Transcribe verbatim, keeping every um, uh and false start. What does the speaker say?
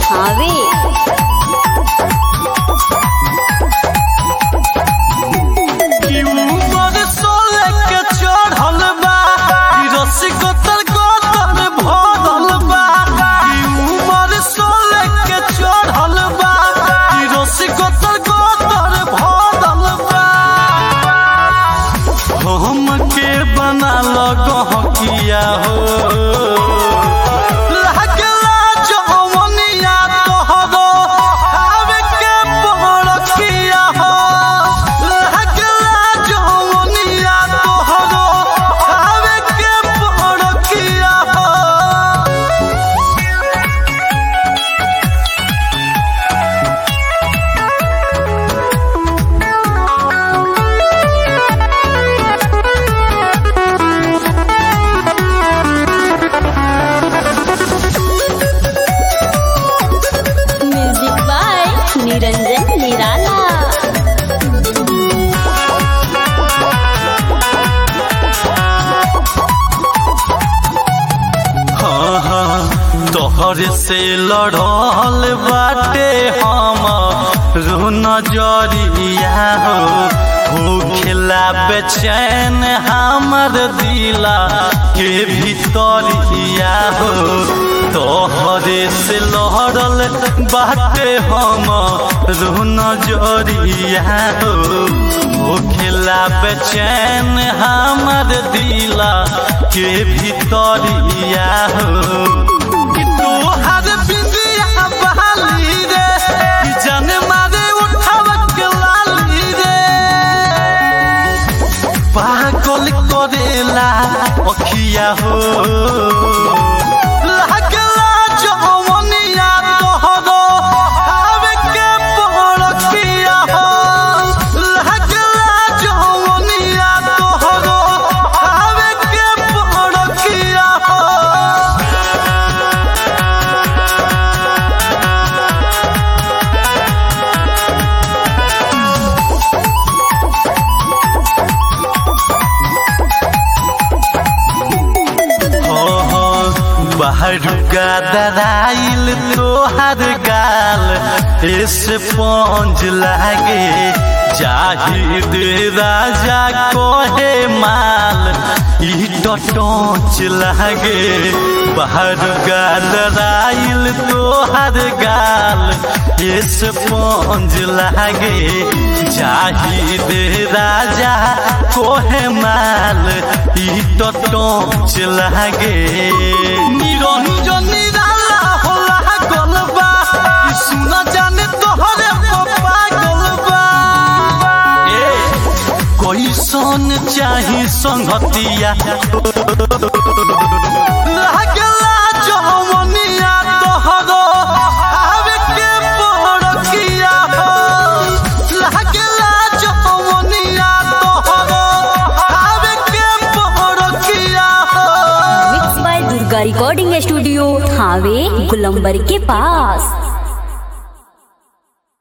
थावे। बना लगहिया हो लगला जवनिया तोहरो आवे के पड़किया हो लगला जवनिया तोहरो आवे के पड़किया हो। निरंजन निराला। हाँ हाँ तोहर से लड़ल बाटे हम रू नजरिया हो हो खेला बेचैन हमर दिला के भीतरिया हो तोहरे से लड़ल बाटे हम रू नजरिया हो हो खेला बेचैन हमर दिला के भीतरिया हो। तोहर बिंदिया बहाली रे जन मारे उठाव के लाली रे पागल करेला अखिया हो लगला जवनिया तोहरो आवे के पड़किया हो लगला जवनिया तोहरो आवे के पड़किया हो। बाहर का दराइल तोहर गाल ऐसे पहुँच लागे जाहिद राजा कोहे माल ई टोच लागे बाहर का दराइल तोहर गाल ऐसे पहुँच लागे जाहिद राजा कोहे माल ई टोच लागे। निरंजन निराला होला गलबा सुना जाने तोहरे पागल बा ए कैसन चाही संगतिया लगला जवनिया तोहरो आवे के पड़किया हो लगला जवनिया तोहरो आवे के पड़किया हो। Mix by Durga recording studio Thawe गुलंबर के पास।